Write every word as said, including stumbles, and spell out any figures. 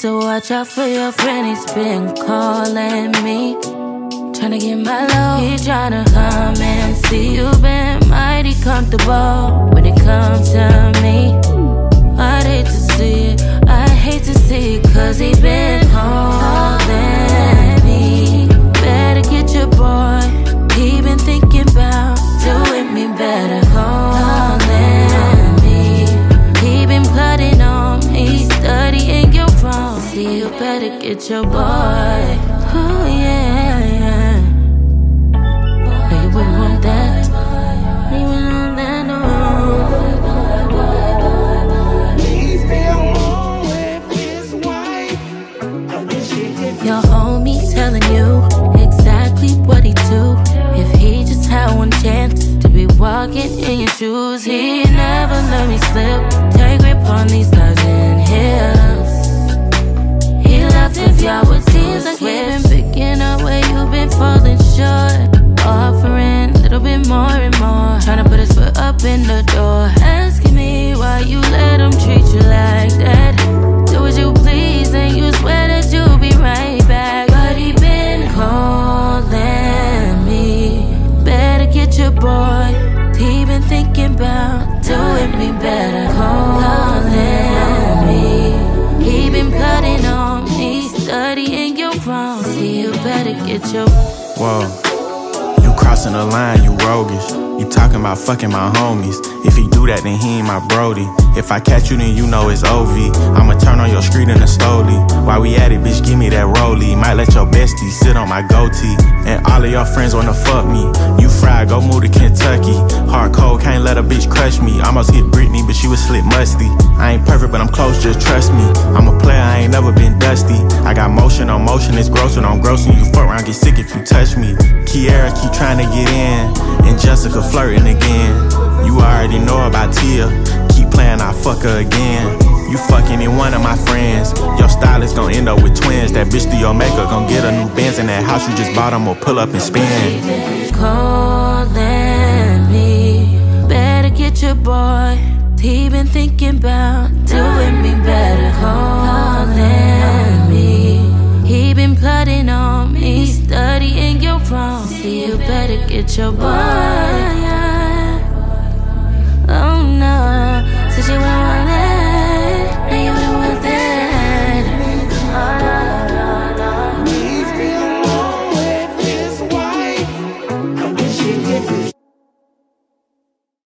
to watch out for your friend, he's been calling me, tryna get my love. He tryna come and see. You been mighty comfortable when it comes to me. I'd hate to see it, I hate to see it, cause he been calling me. Better get your boy, he been thinking about doing me better. Calling me, he been plotting on me, studying your phone. See, you better get your boy. Oh yeah, yeah. No, you wouldn't want that. You wouldn't want that, no. Your homie telling you exactly what he do. If he just had one chance to be walking in your shoes, he'd never let me slip. Take grip on these thighs and hips. He left if y'all would seems like he been picking up where you been falling short. Offering a little bit more and more, tryna put his foot up in the door. Asking me why you let him treat you like that. Do as you please and you swear that you'll be right back. But he been calling me. Better get your boy, he been thinking about doing me better. Calling me, he been plotting on me, studying your phone. See, you better get your. Whoa, you crossing the line, you roguish. You talking about fucking my homies. If he do that, then he ain't my brody. If I catch you, then you know it's O V. I'ma turn on your street in a slowly. While we at it, bitch, give me that rollie. Might let your bestie sit on my goatee. And all of your friends wanna fuck me. You fried, go move to Kentucky. Hard cold, can't let a bitch crush me. Almost hit Britney, but she was slit musty. I ain't perfect, but I'm close, just trust me. I'm a player, I ain't never been dusty. I got motion on motion, it's gross and I'm grossing. You fuck around, get sick if you touch me. Kiara keep trying to get in, and Jessica flirting again. You already know about Tia. Keep playing, I fuck her again. You fucking in one of my friends. Your stylist gon' end up with twins. That bitch through your makeup gon' get a new Benz. In that house you just bought, I'ma pull up and spin. Calling me, better get your boy, he been thinking about doing me better. Calling me, he been plotting on me, studying your phone. See, you better get your boy.